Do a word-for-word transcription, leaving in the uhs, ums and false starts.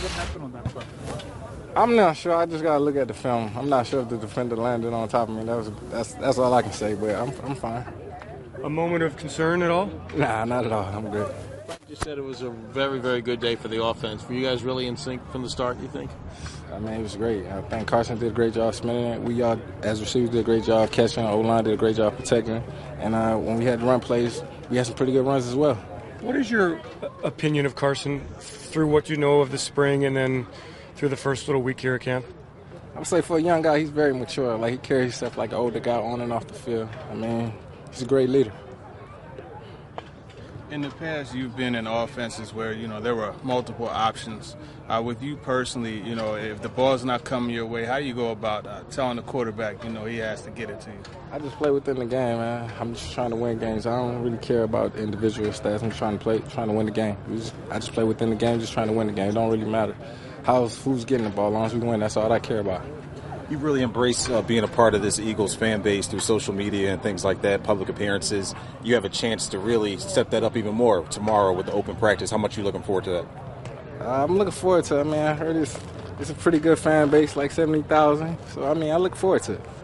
What happened on that play? I'm not sure. I just gotta look at the film. I'm not sure if the defender landed on top of me. That was that's that's all I can say. But I'm I'm fine. A moment of concern at all? Nah, not at all. I'm good. You said it was a very, very good day for the offense. Were you guys really in sync from the start, you think? I mean, it was great. I think Carson did a great job spinning it. We all, as receivers, did a great job catching. O-line did a great job protecting. And uh, when we had to run plays, we had some pretty good runs as well. What is your opinion of Carson through what you know of the spring and then through the first little week here at camp? I would say for a young guy, he's very mature. Like, he carries himself like an older guy on and off the field. I mean, he's a great leader. In the past, you've been in offenses where, you know, there were multiple options. Uh, with you personally, you know, if the ball's not coming your way, how do you go about uh, telling the quarterback, you know, he has to get it to you? I just play within the game, man. I'm just trying to win games. I don't really care about individual stats. I'm just trying to play, trying to win the game. We just, I just play within the game, just trying to win the game. It don't really matter how who's getting the ball. As long as we win, that's all I care about. You really embrace uh, being a part of this Eagles fan base through social media and things like that, public appearances. You have a chance to really step that up even more tomorrow with the open practice. How much are you looking forward to that? Uh, I'm looking forward to it, man. I heard it's, it's a pretty good fan base, like seventy thousand. So, I mean, I look forward to it.